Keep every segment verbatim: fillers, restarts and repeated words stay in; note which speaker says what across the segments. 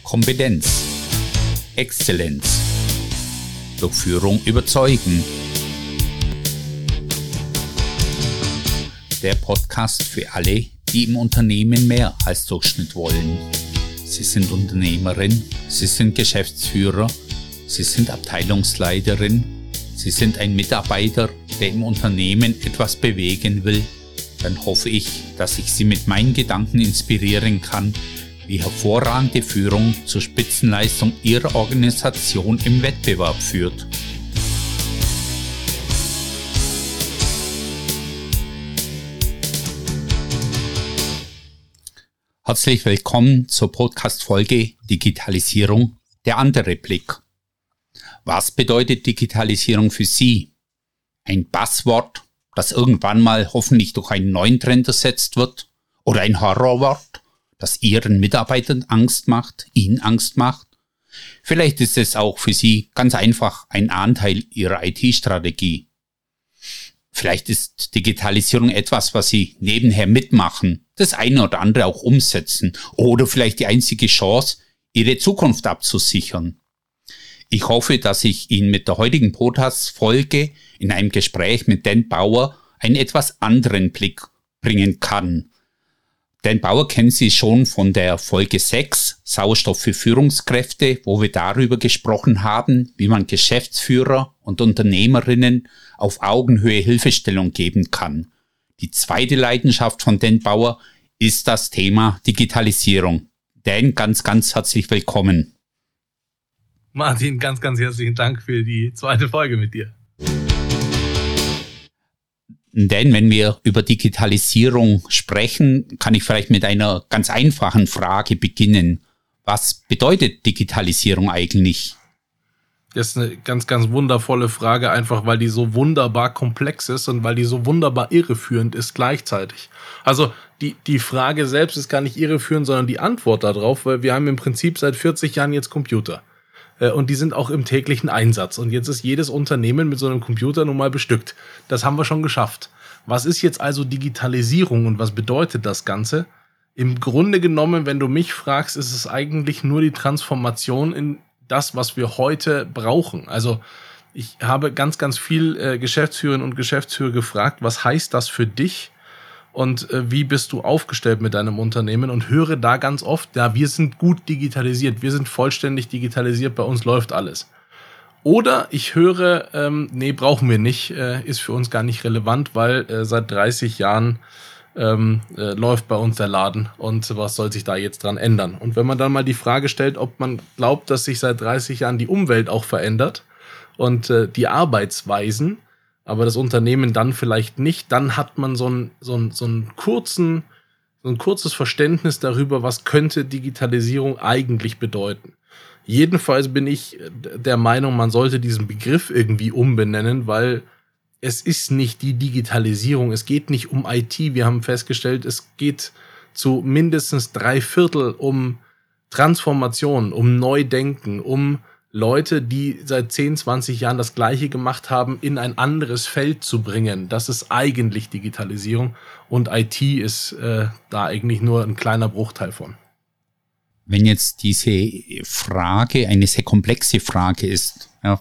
Speaker 1: Kompetenz, Exzellenz, durch Führung überzeugen. Der Podcast für alle, die im Unternehmen mehr als Durchschnitt wollen. Sie sind Unternehmerin, Sie sind Geschäftsführer, Sie sind Abteilungsleiterin, Sie sind ein Mitarbeiter, der im Unternehmen etwas bewegen will. Dann hoffe ich, dass ich Sie mit meinen Gedanken inspirieren kann, wie hervorragende Führung zur Spitzenleistung Ihrer Organisation im Wettbewerb führt. Herzlich willkommen zur Podcast-Folge Digitalisierung, der andere Blick. Was bedeutet Digitalisierung für Sie? Ein Buzzword, das irgendwann mal hoffentlich durch einen neuen Trend ersetzt wird? Oder ein Horrorwort, das Ihren Mitarbeitern Angst macht, Ihnen Angst macht? Vielleicht ist es auch für Sie ganz einfach ein Anteil Ihrer I T-Strategie. Vielleicht ist Digitalisierung etwas, was Sie nebenher mitmachen, das eine oder andere auch umsetzen oder vielleicht die einzige Chance, Ihre Zukunft abzusichern. Ich hoffe, dass ich Ihnen mit der heutigen Podcast-Folge in einem Gespräch mit Dan Bauer einen etwas anderen Blick bringen kann. Dan Bauer kennen Sie schon von der Folge sechs, Sauerstoff für Führungskräfte, wo wir darüber gesprochen haben, wie man Geschäftsführer und Unternehmerinnen auf Augenhöhe Hilfestellung geben kann. Die zweite Leidenschaft von Dan Bauer ist das Thema Digitalisierung. Dan, ganz, ganz herzlich willkommen.
Speaker 2: Martin, ganz, ganz herzlichen Dank für die zweite Folge mit dir.
Speaker 1: Denn wenn wir über Digitalisierung sprechen, kann ich vielleicht mit einer ganz einfachen Frage beginnen. Was bedeutet Digitalisierung eigentlich?
Speaker 2: Das ist eine ganz, ganz wundervolle Frage, einfach weil die so wunderbar komplex ist und weil die so wunderbar irreführend ist gleichzeitig. Also die, die Frage selbst ist gar nicht irreführend, sondern die Antwort darauf, weil wir haben im Prinzip seit vierzig Jahren jetzt Computer. Und die sind auch im täglichen Einsatz. Und jetzt ist jedes Unternehmen mit so einem Computer nun mal bestückt. Das haben wir schon geschafft. Was ist jetzt also Digitalisierung und was bedeutet das Ganze? Im Grunde genommen, wenn du mich fragst, ist es eigentlich nur die Transformation in das, was wir heute brauchen. Also ich habe ganz, ganz viel äh, Geschäftsführerinnen und Geschäftsführer gefragt, was heißt das für dich? Und äh, wie bist du aufgestellt mit deinem Unternehmen? Und höre da ganz oft, ja, wir sind gut digitalisiert, wir sind vollständig digitalisiert, bei uns läuft alles. Oder ich höre, ähm, nee, brauchen wir nicht, äh, ist für uns gar nicht relevant, weil äh, seit dreißig Jahren ähm, äh, läuft bei uns der Laden und was soll sich da jetzt dran ändern? Und wenn man dann mal die Frage stellt, ob man glaubt, dass sich seit dreißig Jahren die Umwelt auch verändert und äh, die Arbeitsweisen, aber das Unternehmen dann vielleicht nicht, dann hat man so ein, so ein, so ein kurzen, so ein kurzes Verständnis darüber, was könnte Digitalisierung eigentlich bedeuten. Jedenfalls bin ich der Meinung, man sollte diesen Begriff irgendwie umbenennen, weil es ist nicht die Digitalisierung, es geht nicht um I T. Wir haben festgestellt, es geht zu mindestens drei Viertel um Transformation, um Neudenken, um Leute, die seit zehn, zwanzig Jahren das Gleiche gemacht haben, in ein anderes Feld zu bringen. Das ist eigentlich Digitalisierung und I T ist äh, da eigentlich nur ein kleiner Bruchteil von.
Speaker 1: Wenn jetzt diese Frage eine sehr komplexe Frage ist, ja,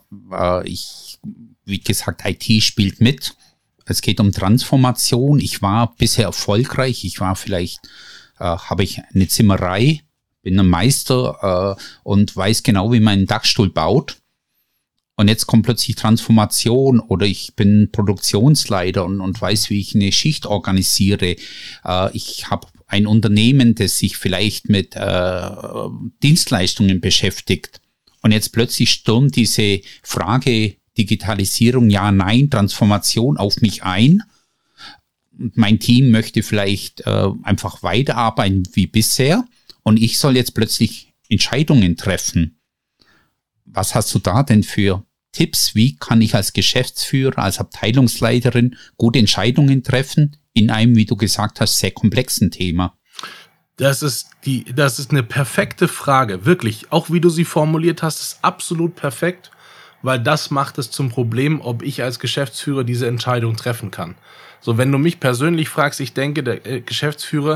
Speaker 1: ich, wie gesagt, I T spielt mit. Es geht um Transformation. Ich war bisher erfolgreich. Ich war vielleicht, äh, habe ich eine Zimmerei, bin ein Meister äh, und weiß genau, wie man einen Dachstuhl baut. Und jetzt kommt plötzlich Transformation oder ich bin Produktionsleiter und, und weiß, wie ich eine Schicht organisiere. Äh, ich habe ein Unternehmen, das sich vielleicht mit äh, Dienstleistungen beschäftigt. Und jetzt plötzlich stürmt diese Frage Digitalisierung, ja, nein, Transformation auf mich ein. Mein Team möchte vielleicht äh, einfach weiterarbeiten wie bisher. Und ich soll jetzt plötzlich Entscheidungen treffen. Was hast du da denn für Tipps? Wie kann ich als Geschäftsführer, als Abteilungsleiterin gute Entscheidungen treffen in einem, wie du gesagt hast, sehr komplexen Thema?
Speaker 2: Das ist die, das ist eine perfekte Frage, wirklich. Auch wie du sie formuliert hast, ist absolut perfekt, weil das macht es zum Problem, ob ich als Geschäftsführer diese Entscheidung treffen kann. So, wenn du mich persönlich fragst, ich denke, der Geschäftsführer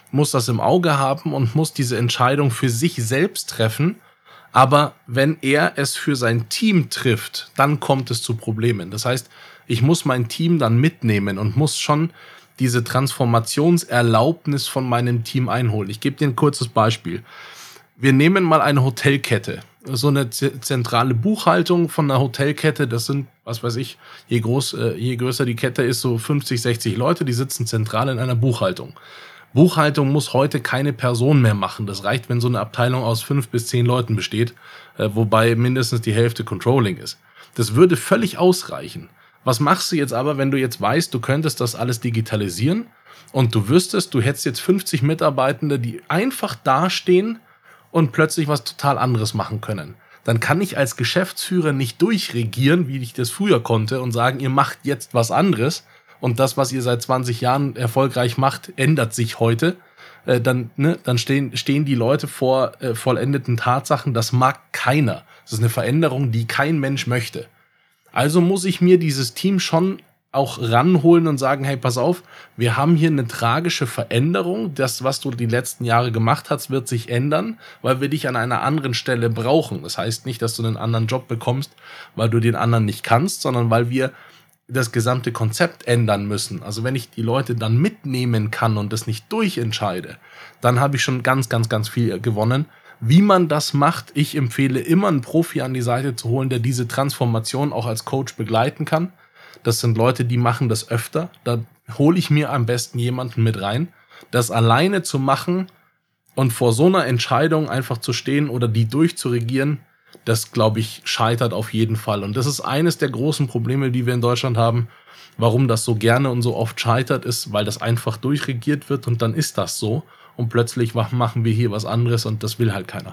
Speaker 2: muss das im Auge haben und muss diese Entscheidung für sich selbst treffen. Aber wenn er es für sein Team trifft, dann kommt es zu Problemen. Das heißt, ich muss mein Team dann mitnehmen und muss schon diese Transformationserlaubnis von meinem Team einholen. Ich gebe dir ein kurzes Beispiel. Wir nehmen mal eine Hotelkette. So eine z- zentrale Buchhaltung von einer Hotelkette, das sind, was weiß ich, je, groß, äh, je größer die Kette ist, so fünfzig, sechzig Leute, die sitzen zentral in einer Buchhaltung. Buchhaltung muss heute keine Person mehr machen. Das reicht, wenn so eine Abteilung aus fünf bis zehn Leuten besteht, äh, wobei mindestens die Hälfte Controlling ist. Das würde völlig ausreichen. Was machst du jetzt aber, wenn du jetzt weißt, du könntest das alles digitalisieren und du wüsstest, du hättest jetzt fünfzig Mitarbeitende, die einfach dastehen und plötzlich was total anderes machen können? Dann kann ich als Geschäftsführer nicht durchregieren, wie ich das früher konnte, und sagen, ihr macht jetzt was anderes und das, was ihr seit zwanzig Jahren erfolgreich macht, ändert sich heute. Äh, dann ne, dann stehen, stehen die Leute vor äh, vollendeten Tatsachen, das mag keiner. Das ist eine Veränderung, die kein Mensch möchte. Also muss ich mir dieses Team schon auch ranholen und sagen, hey, pass auf, wir haben hier eine tragische Veränderung. Das, was du die letzten Jahre gemacht hast, wird sich ändern, weil wir dich an einer anderen Stelle brauchen. Das heißt nicht, dass du einen anderen Job bekommst, weil du den anderen nicht kannst, sondern weil wir das gesamte Konzept ändern müssen. Also wenn ich die Leute dann mitnehmen kann und das nicht durchentscheide, dann habe ich schon ganz, ganz, ganz viel gewonnen. Wie man das macht, ich empfehle immer einen Profi an die Seite zu holen, der diese Transformation auch als Coach begleiten kann. Das sind Leute, die machen das öfter. Da hole ich mir am besten jemanden mit rein. Das alleine zu machen und vor so einer Entscheidung einfach zu stehen oder die durchzuregieren, das, glaube ich, scheitert auf jeden Fall. Und das ist eines der großen Probleme, die wir in Deutschland haben. Warum das so gerne und so oft scheitert, ist, weil das einfach durchregiert wird und dann ist das so. Und plötzlich machen wir hier was anderes und das will halt keiner.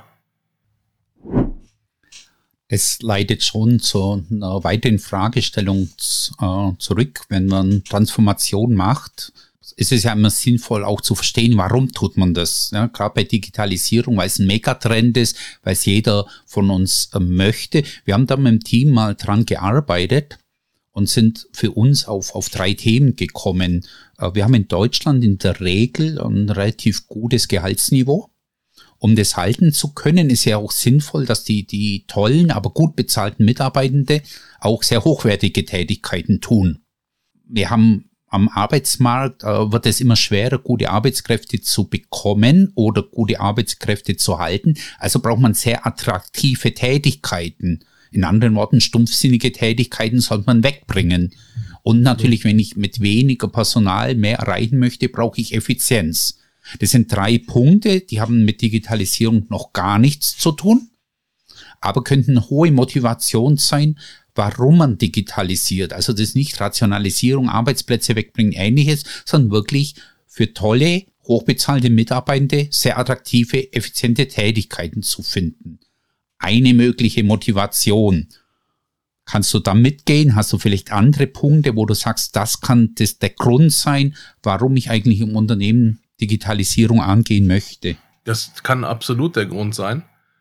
Speaker 1: Es leitet schon zu einer weiteren Fragestellung äh, zurück. Wenn man Transformation macht, ist es ja immer sinnvoll auch zu verstehen, warum tut man das. Ja, gerade bei Digitalisierung, weil es ein Megatrend ist, weil es jeder von uns äh, möchte. Wir haben da mit dem Team mal dran gearbeitet und sind für uns auf, auf drei Themen gekommen. Äh, wir haben in Deutschland in der Regel ein relativ gutes Gehaltsniveau. Um das halten zu können, ist ja auch sinnvoll, dass die, die tollen, aber gut bezahlten Mitarbeitende auch sehr hochwertige Tätigkeiten tun. Wir haben am Arbeitsmarkt, äh, wird es immer schwerer, gute Arbeitskräfte zu bekommen oder gute Arbeitskräfte zu halten. Also braucht man sehr attraktive Tätigkeiten. In anderen Worten, stumpfsinnige Tätigkeiten sollte man wegbringen. Und natürlich, wenn ich mit weniger Personal mehr erreichen möchte, brauche ich Effizienz. Das sind drei Punkte, die haben mit Digitalisierung noch gar nichts zu tun, aber könnten eine hohe Motivation sein, warum man digitalisiert. Also das ist nicht Rationalisierung, Arbeitsplätze wegbringen, ähnliches, sondern wirklich für tolle, hochbezahlte Mitarbeitende sehr attraktive, effiziente Tätigkeiten zu finden. Eine mögliche Motivation. Kannst du da mitgehen? Hast du vielleicht andere Punkte, wo du sagst, das kann das der Grund sein, warum ich eigentlich im Unternehmen Digitalisierung angehen möchte?
Speaker 2: Das kann absolut der Grund sein.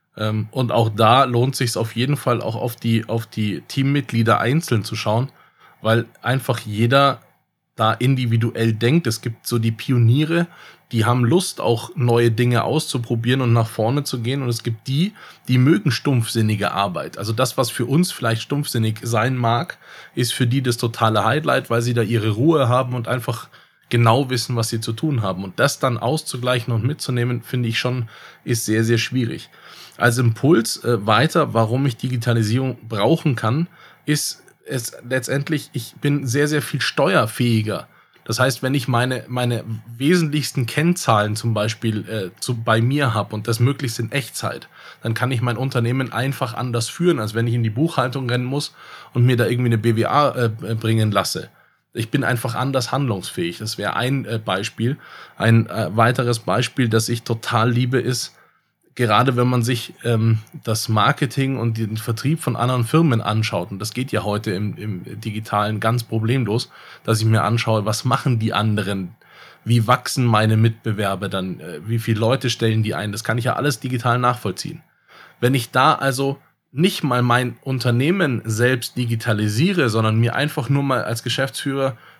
Speaker 2: Und auch da lohnt es sich auf jeden Fall auch auf die, auf die Teammitglieder einzeln zu schauen, weil einfach jeder da individuell denkt. Es gibt so die Pioniere, die haben Lust, auch neue Dinge auszuprobieren und nach vorne zu gehen. Und es gibt die, die mögen stumpfsinnige Arbeit. Also das, was für uns vielleicht stumpfsinnig sein mag, ist für die das totale Highlight, weil sie da ihre Ruhe haben und einfach genau wissen, was sie zu tun haben. Und das dann auszugleichen und mitzunehmen, finde ich schon, ist sehr, sehr schwierig. Als Impuls äh, weiter, warum ich Digitalisierung brauchen kann, ist es letztendlich, ich bin sehr, sehr viel steuerfähiger. Das heißt, wenn ich meine, meine wesentlichsten Kennzahlen zum Beispiel äh, zu, bei mir habe und das möglichst in Echtzeit, dann kann ich mein Unternehmen einfach anders führen, als wenn ich in die Buchhaltung rennen muss und mir da irgendwie eine B W A äh, bringen lasse. Ich bin einfach anders handlungsfähig. Das wäre ein äh, Beispiel. Ein äh, weiteres Beispiel, das ich total liebe, ist, gerade wenn man sich ähm, das Marketing und den Vertrieb von anderen Firmen anschaut, und das geht ja heute im, im Digitalen ganz problemlos, dass ich mir anschaue, was machen die anderen, wie wachsen meine Mitbewerber dann, äh, wie viele Leute stellen die ein, das kann ich ja alles digital nachvollziehen. Wenn ich da also nicht mal mein Unternehmen selbst digitalisiere, sondern mir einfach nur mal als Geschäftsführer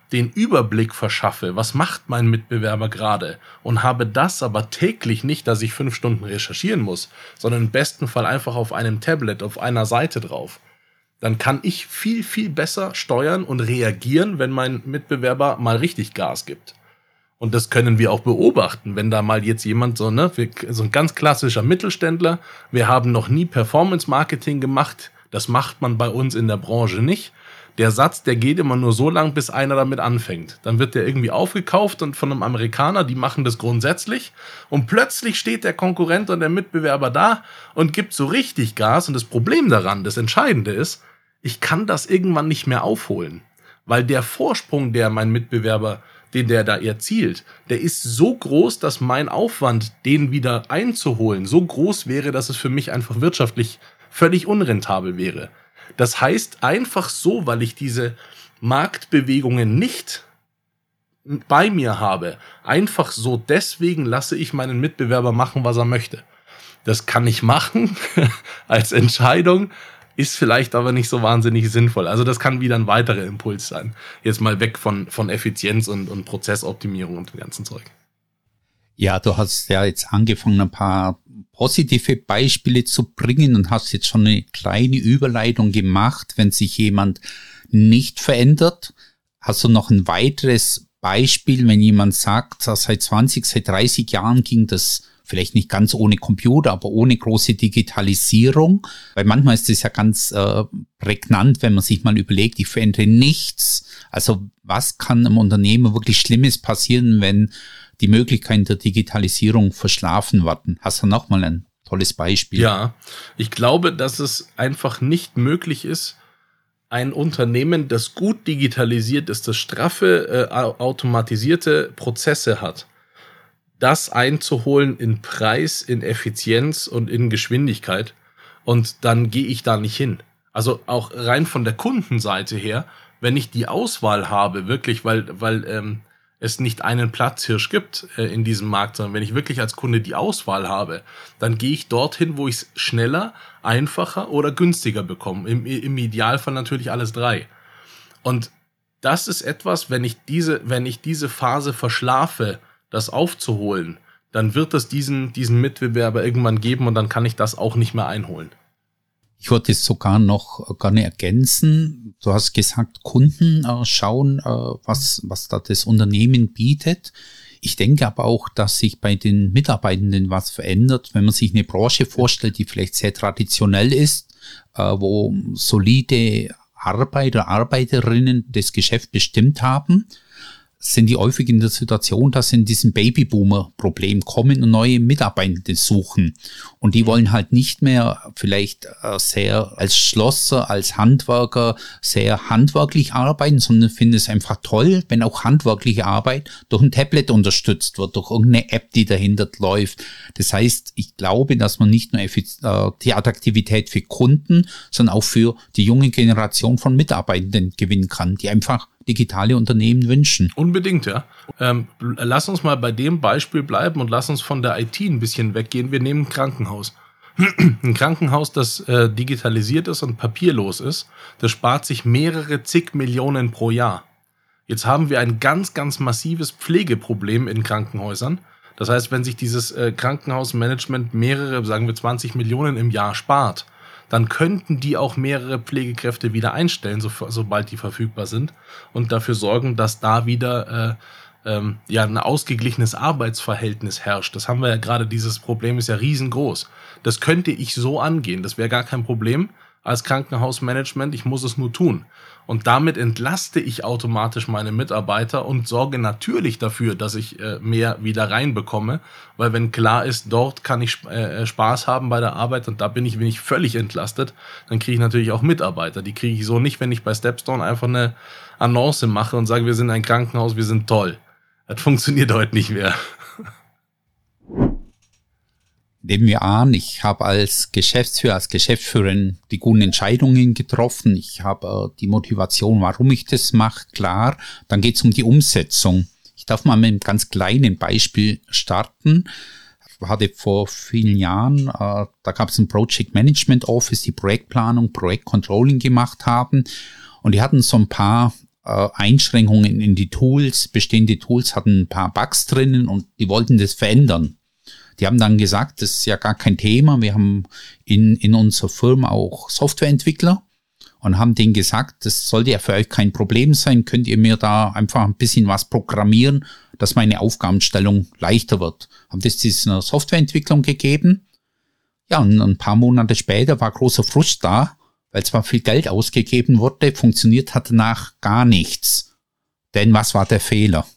Speaker 2: den Überblick verschaffe, was macht mein Mitbewerber gerade, und habe das aber täglich nicht, dass ich fünf Stunden recherchieren muss, sondern im besten Fall einfach auf einem Tablet, auf einer Seite drauf, dann kann ich viel, viel besser steuern und reagieren, wenn mein Mitbewerber mal richtig Gas gibt. Und das können wir auch beobachten, wenn da mal jetzt jemand so, ne, so ein ganz klassischer Mittelständler, wir haben noch nie Performance-Marketing gemacht, das macht man bei uns in der Branche nicht. Der Satz, der geht immer nur so lang, bis einer damit anfängt. Dann wird der irgendwie aufgekauft und von einem Amerikaner, die machen das grundsätzlich. Und plötzlich steht der Konkurrent und der Mitbewerber da und gibt so richtig Gas. Und das Problem daran, das Entscheidende ist, ich kann das irgendwann nicht mehr aufholen. Weil der Vorsprung, der mein Mitbewerber, den der da erzielt, der ist so groß, dass mein Aufwand, den wieder einzuholen, so groß wäre, dass es für mich einfach wirtschaftlich völlig unrentabel wäre. Das heißt, einfach so, weil ich diese Marktbewegungen nicht bei mir habe, einfach so deswegen lasse ich meinen Mitbewerber machen, was er möchte. Das kann ich machen als Entscheidung, ist vielleicht aber nicht so wahnsinnig sinnvoll. Also das kann wieder ein weiterer Impuls sein. Jetzt mal weg von, von Effizienz und, und Prozessoptimierung und dem ganzen Zeug.
Speaker 1: Ja, du hast ja jetzt angefangen, ein paar positive Beispiele zu bringen und hast jetzt schon eine kleine Überleitung gemacht, wenn sich jemand nicht verändert. Hast du noch ein weiteres Beispiel, wenn jemand sagt, seit zwanzig, seit dreißig Jahren ging das vielleicht nicht ganz ohne Computer, aber ohne große Digitalisierung, weil manchmal ist es ja ganz äh, prägnant, wenn man sich mal überlegt, ich verändere nichts. Also was kann im Unternehmen wirklich Schlimmes passieren, wenn die Möglichkeiten der Digitalisierung verschlafen werden? Hast du noch mal ein tolles Beispiel?
Speaker 2: Ja, ich glaube, dass es einfach nicht möglich ist, ein Unternehmen, das gut digitalisiert ist, das straffe, äh, automatisierte Prozesse hat, das einzuholen in Preis, in Effizienz und in Geschwindigkeit. Und dann gehe ich da nicht hin. Also auch rein von der Kundenseite her, wenn ich die Auswahl habe, wirklich, weil, weil ähm, es nicht einen Platzhirsch gibt äh, in diesem Markt, sondern wenn ich wirklich als Kunde die Auswahl habe, dann gehe ich dorthin, wo ich es schneller, einfacher oder günstiger bekomme. Im, im Idealfall natürlich alles drei. Und das ist etwas, wenn ich diese, wenn ich diese Phase verschlafe, das aufzuholen, dann wird es diesen, diesen Mitbewerber irgendwann geben und dann kann ich das auch nicht mehr einholen.
Speaker 1: Ich würde es sogar noch gerne ergänzen. Du hast gesagt, Kunden äh, schauen, äh, was, was da das Unternehmen bietet. Ich denke aber auch, dass sich bei den Mitarbeitenden was verändert, wenn man sich eine Branche vorstellt, die vielleicht sehr traditionell ist, äh, wo solide Arbeiter, Arbeiterinnen das Geschäft bestimmt haben, sind die häufig in der Situation, dass sie in diesem Babyboomer-Problem kommen und neue Mitarbeitende suchen. Und die wollen halt nicht mehr vielleicht äh, sehr als Schlosser, als Handwerker sehr handwerklich arbeiten, sondern finden es einfach toll, wenn auch handwerkliche Arbeit durch ein Tablet unterstützt wird, durch irgendeine App, die dahinter läuft. Das heißt, ich glaube, dass man nicht nur effiz- äh, die Attraktivität für Kunden, sondern auch für die junge Generation von Mitarbeitenden gewinnen kann, die einfach digitale Unternehmen wünschen.
Speaker 2: Unbedingt, ja. Ähm, lass uns mal bei dem Beispiel bleiben und lass uns von der I T ein bisschen weggehen. Wir nehmen ein Krankenhaus. Ein Krankenhaus, das äh, digitalisiert ist und papierlos ist, das spart sich mehrere zig Millionen pro Jahr. Jetzt haben wir ein ganz, ganz massives Pflegeproblem in Krankenhäusern. Das heißt, wenn sich dieses äh, Krankenhausmanagement mehrere, sagen wir zwanzig Millionen im Jahr spart, dann könnten die auch mehrere Pflegekräfte wieder einstellen, so, sobald die verfügbar sind, und dafür sorgen, dass da wieder äh, ähm, ja ein ausgeglichenes Arbeitsverhältnis herrscht. Das haben wir ja gerade, dieses Problem ist ja riesengroß. Das könnte ich so angehen, das wäre gar kein Problem als Krankenhausmanagement, ich muss es nur tun. Und damit entlaste ich automatisch meine Mitarbeiter und sorge natürlich dafür, dass ich äh, mehr wieder reinbekomme, weil wenn klar ist, dort kann ich äh, Spaß haben bei der Arbeit und da bin ich, bin ich völlig entlastet, dann kriege ich natürlich auch Mitarbeiter. Die kriege ich so nicht, wenn ich bei Stepstone einfach eine Annonce mache und sage, wir sind ein Krankenhaus, wir sind toll. Das funktioniert heute nicht mehr.
Speaker 1: Nehmen wir an, ich habe als Geschäftsführer, als Geschäftsführerin die guten Entscheidungen getroffen. Ich habe äh, die Motivation, warum ich das mache, klar. Dann geht es um die Umsetzung. Ich darf mal mit einem ganz kleinen Beispiel starten. Ich hatte vor vielen Jahren, äh, da gab es ein Project Management Office, die Projektplanung, Projektcontrolling gemacht haben. Und die hatten so ein paar äh, Einschränkungen in die Tools. Bestehende Tools hatten ein paar Bugs drinnen und die wollten das verändern. Die haben dann gesagt, das ist ja gar kein Thema. Wir haben in, in unserer Firma auch Softwareentwickler und haben denen gesagt, das sollte ja für euch kein Problem sein. Könnt ihr mir da einfach ein bisschen was programmieren, dass meine Aufgabenstellung leichter wird. Haben das dieser Softwareentwicklung gegeben. Ja, und ein paar Monate später war großer Frust da, weil zwar viel Geld ausgegeben wurde, funktioniert hat danach gar nichts. Denn was war der Fehler?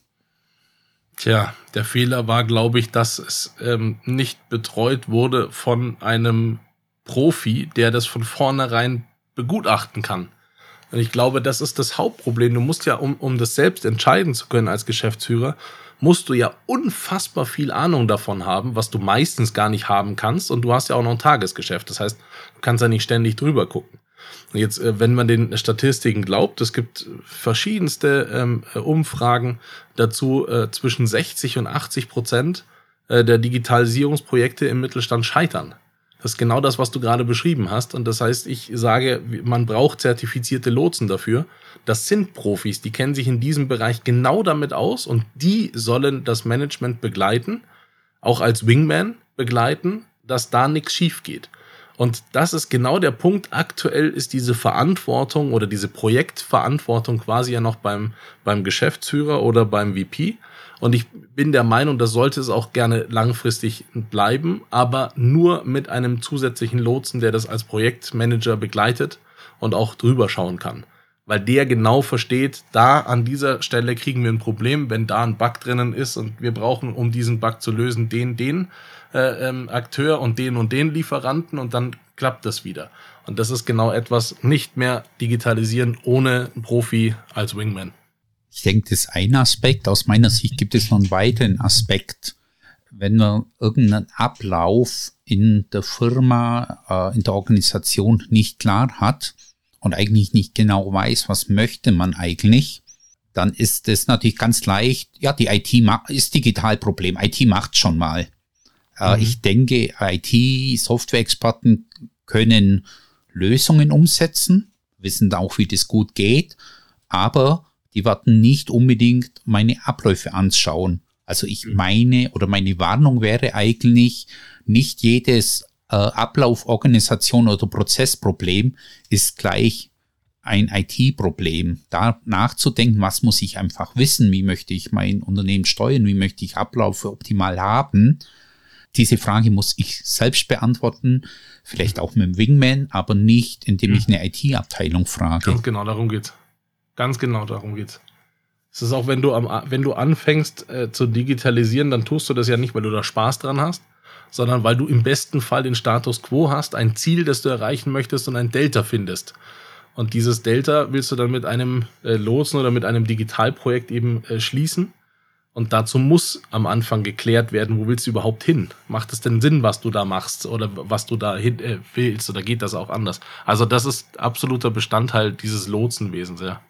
Speaker 2: Tja, der Fehler war, glaube ich, dass es ähm, nicht betreut wurde von einem Profi, der das von vornherein begutachten kann. Und ich glaube, das ist das Hauptproblem. Du musst ja, um, um das selbst entscheiden zu können als Geschäftsführer, musst du ja unfassbar viel Ahnung davon haben, was du meistens gar nicht haben kannst. Und du hast ja auch noch ein Tagesgeschäft. Das heißt, du kannst ja nicht ständig drüber gucken. Jetzt, wenn man den Statistiken glaubt, es gibt verschiedenste ähm, Umfragen dazu, äh, zwischen sechzig und achtzig Prozent äh, der Digitalisierungsprojekte im Mittelstand scheitern. Das ist genau das, was du gerade beschrieben hast. Und das heißt, ich sage, man braucht zertifizierte Lotsen dafür. Das sind Profis, die kennen sich in diesem Bereich genau damit aus und die sollen das Management begleiten, auch als Wingman begleiten, dass da nichts schief geht. Und das ist genau der Punkt. Aktuell ist diese Verantwortung oder diese Projektverantwortung quasi ja noch beim, beim Geschäftsführer oder beim V P. Und ich bin der Meinung, das sollte es auch gerne langfristig bleiben, aber nur mit einem zusätzlichen Lotsen, der das als Projektmanager begleitet und auch drüber schauen kann. Weil der genau versteht, da an dieser Stelle kriegen wir ein Problem, wenn da ein Bug drinnen ist und wir brauchen, um diesen Bug zu lösen, den, den äh, ähm, Akteur und den und den Lieferanten und dann klappt das wieder. Und das ist genau etwas, nicht mehr digitalisieren ohne einen Profi als Wingman.
Speaker 1: Ich denke, das ist ein Aspekt. Aus meiner Sicht gibt es noch einen weiteren Aspekt. Wenn man irgendeinen Ablauf in der Firma, äh, in der Organisation nicht klar hat und eigentlich nicht genau weiß, was möchte man eigentlich, dann ist es natürlich ganz leicht, ja, die I T ma- ist Digitalproblem. I T macht schon mal. Äh, mhm. Ich denke, I T-Software-Experten können Lösungen umsetzen, wissen auch, wie das gut geht, aber die werden nicht unbedingt meine Abläufe anschauen. Also ich meine, oder meine Warnung wäre eigentlich, nicht jedes äh, Ablauf, Organisation oder Prozessproblem ist gleich ein I T-Problem. Da nachzudenken, was muss ich einfach wissen, wie möchte ich mein Unternehmen steuern, wie möchte ich Abläufe optimal haben. Diese Frage muss ich selbst beantworten, vielleicht auch mit dem Wingman, aber nicht, indem ich eine I T-Abteilung frage.
Speaker 2: Ganz genau, darum geht's. Ganz genau darum geht's. Es ist auch, wenn du am, wenn du anfängst äh, zu digitalisieren, dann tust du das ja nicht, weil du da Spaß dran hast, sondern weil du im besten Fall den Status Quo hast, ein Ziel, das du erreichen möchtest und ein Delta findest. Und dieses Delta willst du dann mit einem äh, Lotsen oder mit einem Digitalprojekt eben äh, schließen. Und dazu muss am Anfang geklärt werden, wo willst du überhaupt hin? Macht es denn Sinn, was du da machst oder was du da hin äh, willst? Oder geht das auch anders? Also das ist absoluter Bestandteil dieses Lotsenwesens, ja.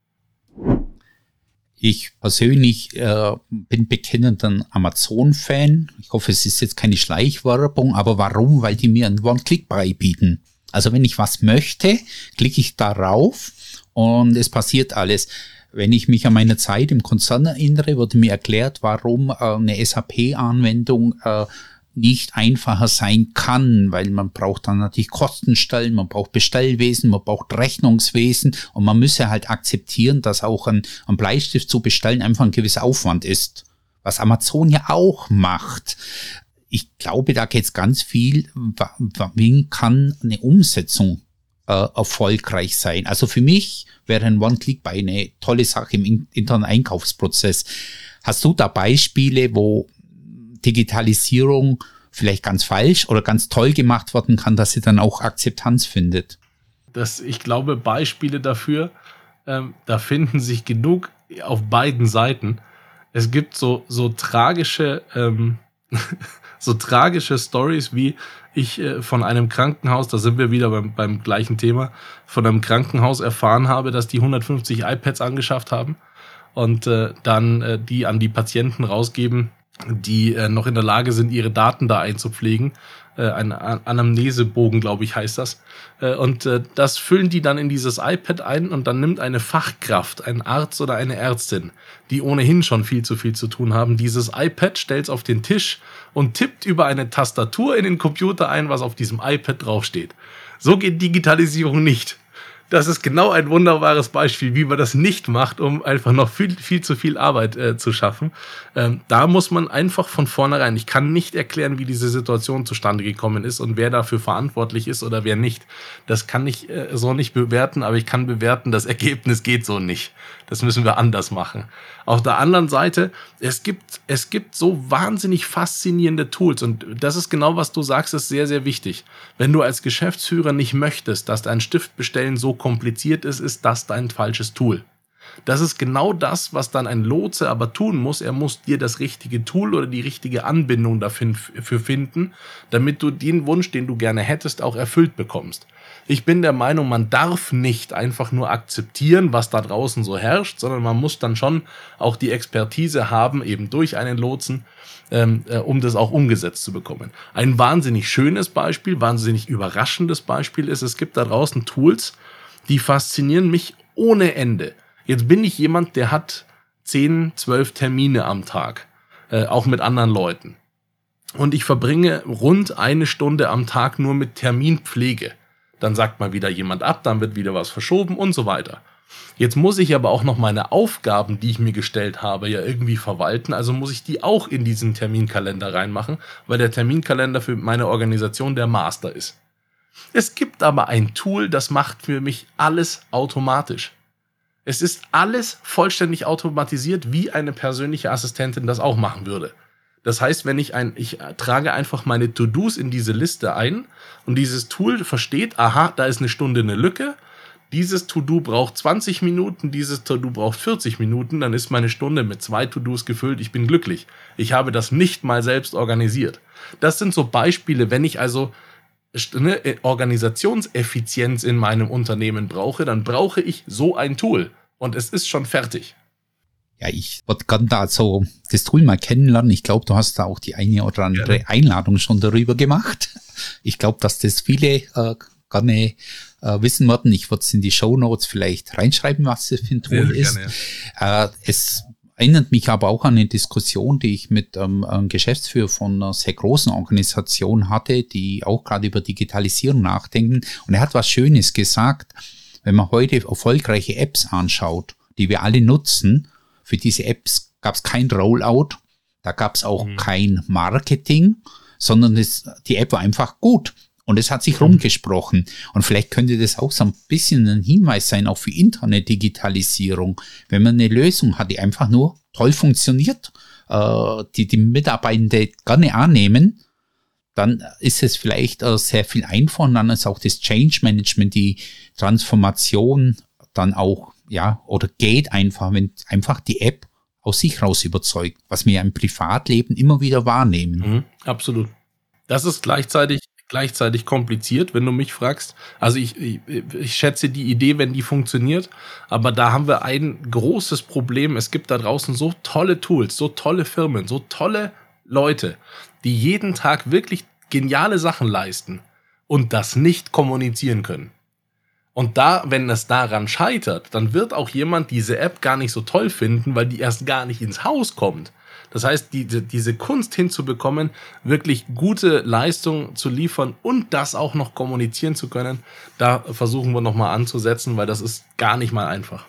Speaker 1: Ich persönlich äh, bin bekennender Amazon-Fan. Ich hoffe, es ist jetzt keine Schleichwerbung, aber warum? Weil die mir einen One-Click-Buy bieten. Also wenn ich was möchte, klicke ich darauf und es passiert alles. Wenn ich mich an meine Zeit im Konzern erinnere, wurde mir erklärt, warum äh, eine S A P-Anwendung äh, nicht einfacher sein kann, weil man braucht dann natürlich Kostenstellen, man braucht Bestellwesen, man braucht Rechnungswesen und man müsse halt akzeptieren, dass auch ein, ein Bleistift zu bestellen einfach ein gewisser Aufwand ist, was Amazon ja auch macht. Ich glaube, da geht es ganz viel, wie kann eine Umsetzung äh, erfolgreich sein. Also für mich wäre ein One-Click-Buy eine tolle Sache im internen Einkaufsprozess. Hast du da Beispiele, wo Digitalisierung vielleicht ganz falsch oder ganz toll gemacht werden kann, dass sie dann auch Akzeptanz findet?
Speaker 2: Das, ich glaube, Beispiele dafür, ähm, da finden sich genug auf beiden Seiten. Es gibt so, so tragische, ähm, so tragische Stories, wie ich äh, von einem Krankenhaus, da sind wir wieder beim, beim gleichen Thema, von einem Krankenhaus erfahren habe, dass die hundertfünfzig iPads angeschafft haben und äh, dann äh, die an die Patienten rausgeben, die äh, noch in der Lage sind, ihre Daten da einzupflegen, äh, ein Anamnesebogen, glaube ich, heißt das. Äh, und äh, das füllen die dann in dieses iPad ein und dann nimmt eine Fachkraft, ein Arzt oder eine Ärztin, die ohnehin schon viel zu viel zu tun haben, dieses iPad, stellt es auf den Tisch und tippt über eine Tastatur in den Computer ein, was auf diesem iPad draufsteht. So geht Digitalisierung nicht. Das ist genau ein wunderbares Beispiel, wie man das nicht macht, um einfach noch viel, viel zu viel Arbeit äh, zu schaffen. Ähm, da muss man einfach von vornherein, ich kann nicht erklären, wie diese Situation zustande gekommen ist und wer dafür verantwortlich ist oder wer nicht. Das kann ich äh, so nicht bewerten, aber ich kann bewerten, das Ergebnis geht so nicht. Das müssen wir anders machen. Auf der anderen Seite, es gibt, es gibt so wahnsinnig faszinierende Tools und das ist genau, was du sagst, ist sehr, sehr wichtig. Wenn du als Geschäftsführer nicht möchtest, dass dein Stift bestellen so kompliziert ist, ist das dein falsches Tool. Das ist genau das, was dann ein Lotse aber tun muss. Er muss dir das richtige Tool oder die richtige Anbindung dafür finden, damit du den Wunsch, den du gerne hättest, auch erfüllt bekommst. Ich bin der Meinung, man darf nicht einfach nur akzeptieren, was da draußen so herrscht, sondern man muss dann schon auch die Expertise haben, eben durch einen Lotsen, ähm, äh, um das auch umgesetzt zu bekommen. Ein wahnsinnig schönes Beispiel, wahnsinnig überraschendes Beispiel ist, es gibt da draußen Tools, die faszinieren mich ohne Ende. Jetzt bin ich jemand, der hat zehn, zwölf Termine am Tag, äh, auch mit anderen Leuten. Und ich verbringe rund eine Stunde am Tag nur mit Terminpflege. Dann sagt mal wieder jemand ab, dann wird wieder was verschoben und so weiter. Jetzt muss ich aber auch noch meine Aufgaben, die ich mir gestellt habe, ja irgendwie verwalten. Also muss ich die auch in diesen Terminkalender reinmachen, weil der Terminkalender für meine Organisation der Master ist. Es gibt aber ein Tool, das macht für mich alles automatisch. Es ist alles vollständig automatisiert, wie eine persönliche Assistentin das auch machen würde. Das heißt, wenn ich ein, ich trage einfach meine To-Dos in diese Liste ein und dieses Tool versteht, aha, da ist eine Stunde eine Lücke, dieses To-Do braucht zwanzig Minuten, dieses To-Do braucht vierzig Minuten, dann ist meine Stunde mit zwei To-Dos gefüllt, ich bin glücklich. Ich habe das nicht mal selbst organisiert. Das sind so Beispiele, wenn ich also eine Organisationseffizienz in meinem Unternehmen brauche, dann brauche ich so ein Tool und es ist schon fertig.
Speaker 1: Ja, ich würde gerne da so das Tool mal kennenlernen. Ich glaube, du hast da auch die eine oder andere ja. Einladung schon darüber gemacht. Ich glaube, dass das viele äh, gerne äh, wissen werden. Ich würde es in die Shownotes vielleicht reinschreiben, was das für ein Tool ja, ist. Gerne, ja. äh, es erinnert mich aber auch an eine Diskussion, die ich mit ähm, einem Geschäftsführer von einer sehr großen Organisation hatte, die auch gerade über Digitalisierung nachdenken. Und er hat was Schönes gesagt, wenn man heute erfolgreiche Apps anschaut, die wir alle nutzen. Für diese Apps gab es kein Rollout, da gab es auch mhm. kein Marketing, sondern es, die App war einfach gut und es hat sich mhm. rumgesprochen. Und vielleicht könnte das auch so ein bisschen ein Hinweis sein, auch für Internet-Digitalisierung. Wenn man eine Lösung hat, die einfach nur toll funktioniert, äh, die die Mitarbeitenden gerne annehmen, dann ist es vielleicht äh, sehr viel einfacher und dann ist auch das Change Management, die Transformation dann auch ja, oder geht einfach, wenn einfach die App aus sich raus überzeugt, was wir im Privatleben immer wieder wahrnehmen.
Speaker 2: Mhm, absolut. Das ist gleichzeitig, gleichzeitig kompliziert, wenn du mich fragst. Also ich, ich, ich schätze die Idee, wenn die funktioniert, aber da haben wir ein großes Problem. Es gibt da draußen so tolle Tools, so tolle Firmen, so tolle Leute, die jeden Tag wirklich geniale Sachen leisten und das nicht kommunizieren können. Und da, wenn es daran scheitert, dann wird auch jemand diese App gar nicht so toll finden, weil die erst gar nicht ins Haus kommt. Das heißt, die, diese Kunst hinzubekommen, wirklich gute Leistung zu liefern und das auch noch kommunizieren zu können, da versuchen wir nochmal anzusetzen, weil das ist gar nicht mal einfach.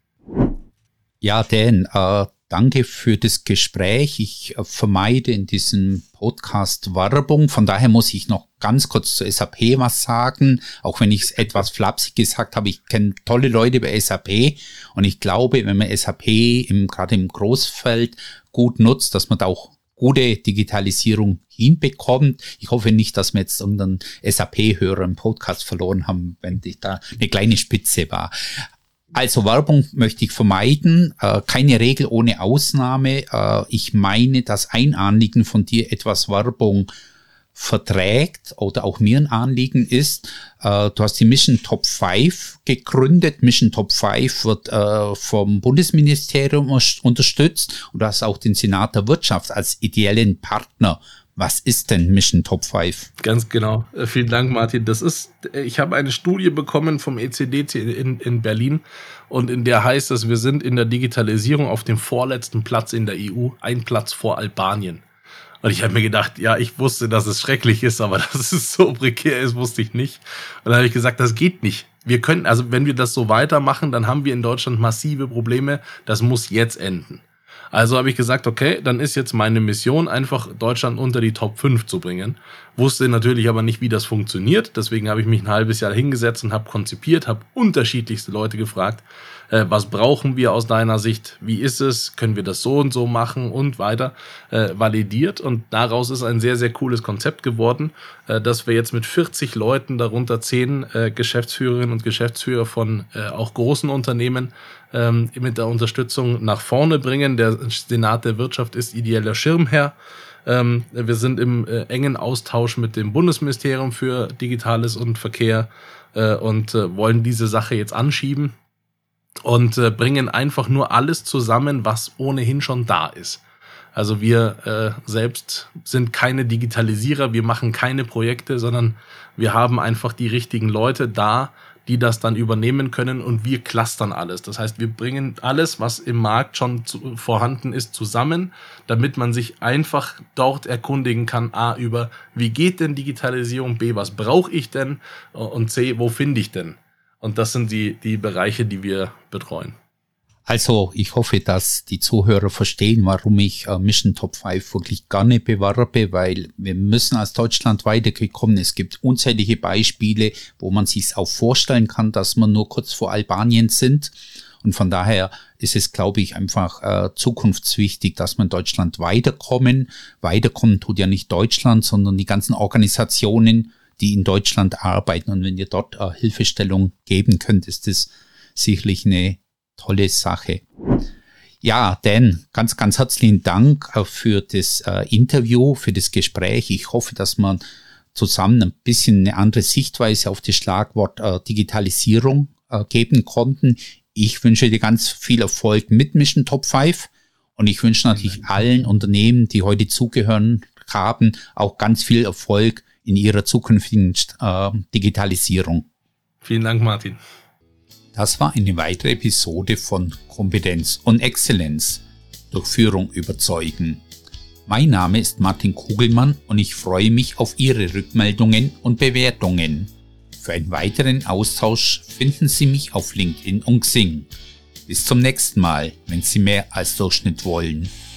Speaker 1: Ja, Dan, äh, danke für das Gespräch. Ich äh, vermeide in diesem Podcast Werbung. Von daher muss ich noch ganz kurz zu S A P was sagen. Auch wenn ich es etwas flapsig gesagt habe, ich kenne tolle Leute bei S A P und ich glaube, wenn man S A P im, gerade im Großfeld gut nutzt, dass man da auch gute Digitalisierung hinbekommt. Ich hoffe nicht, dass wir jetzt irgendeinen S A P-Hörer im Podcast verloren haben, wenn ich da eine kleine Spitze war. Also Werbung möchte ich vermeiden, äh, keine Regel ohne Ausnahme. Äh, ich meine, dass ein Anliegen von dir etwas Werbung verträgt oder auch mir ein Anliegen ist. Äh, du hast die Mission Top fünf gegründet. Mission Top fünf wird äh, vom Bundesministerium unterstützt und du hast auch den Senat der Wirtschaft als ideellen Partner Was ist denn Mission Top fünf?
Speaker 2: Ganz genau. Vielen Dank, Martin. Das ist, ich habe eine Studie bekommen vom E C D in, in Berlin und in der heißt es, wir sind in der Digitalisierung auf dem vorletzten Platz in der E U, ein Platz vor Albanien. Und ich habe mir gedacht, ja, ich wusste, dass es schrecklich ist, aber dass es so prekär ist, wusste ich nicht. Und dann habe ich gesagt, das geht nicht. Wir können, also wenn wir das so weitermachen, dann haben wir in Deutschland massive Probleme. Das muss jetzt enden. Also habe ich gesagt, okay, dann ist jetzt meine Mission, einfach Deutschland unter die Top fünf zu bringen. Wusste natürlich aber nicht, wie das funktioniert. Deswegen habe ich mich ein halbes Jahr hingesetzt und habe konzipiert, habe unterschiedlichste Leute gefragt, äh, was brauchen wir aus deiner Sicht, wie ist es, können wir das so und so machen und weiter äh, validiert. Und daraus ist ein sehr, sehr cooles Konzept geworden, äh, dass wir jetzt mit vierzig Leuten, darunter zehn äh, Geschäftsführerinnen und Geschäftsführer von äh, auch großen Unternehmen, ähm, mit der Unterstützung nach vorne bringen. Der Senat der Wirtschaft ist ideeller Schirmherr. Ähm, wir sind im äh, engen Austausch mit dem Bundesministerium für Digitales und Verkehr äh, und äh, wollen diese Sache jetzt anschieben und äh, bringen einfach nur alles zusammen, was ohnehin schon da ist. Also wir äh, selbst sind keine Digitalisierer, wir machen keine Projekte, sondern wir haben einfach die richtigen Leute da, die das dann übernehmen können und wir clustern alles. Das heißt, wir bringen alles, was im Markt schon zu, vorhanden ist, zusammen, damit man sich einfach dort erkundigen kann, A, über wie geht denn Digitalisierung, B, was brauche ich denn und C, wo finde ich denn? Und das sind die, die Bereiche, die wir betreuen.
Speaker 1: Also ich hoffe, dass die Zuhörer verstehen, warum ich äh, Mission Top fünf wirklich gerne bewerbe, weil wir müssen als Deutschland weitergekommen. Es gibt unzählige Beispiele, wo man sich auch vorstellen kann, dass man nur kurz vor Albanien sind. Und von daher ist es, glaube ich, einfach äh, zukunftswichtig, dass man in Deutschland weiterkommen. Weiterkommen tut ja nicht Deutschland, sondern die ganzen Organisationen, die in Deutschland arbeiten. Und wenn ihr dort äh, Hilfestellung geben könnt, ist das sicherlich eine tolle Sache. Ja, Dan, ganz, ganz herzlichen Dank für das äh, Interview, für das Gespräch. Ich hoffe, dass man zusammen ein bisschen eine andere Sichtweise auf das Schlagwort äh, Digitalisierung äh, geben konnten. Ich wünsche dir ganz viel Erfolg mit Mission Top fünf und ich wünsche natürlich allen Unternehmen, die heute zugehören haben, auch ganz viel Erfolg in ihrer zukünftigen äh, Digitalisierung.
Speaker 2: Vielen Dank, Martin.
Speaker 1: Das war eine weitere Episode von Kompetenz und Exzellenz durch Führung überzeugen. Mein Name ist Martin Kugelmann und ich freue mich auf Ihre Rückmeldungen und Bewertungen. Für einen weiteren Austausch finden Sie mich auf LinkedIn und Xing. Bis zum nächsten Mal, wenn Sie mehr als Durchschnitt wollen.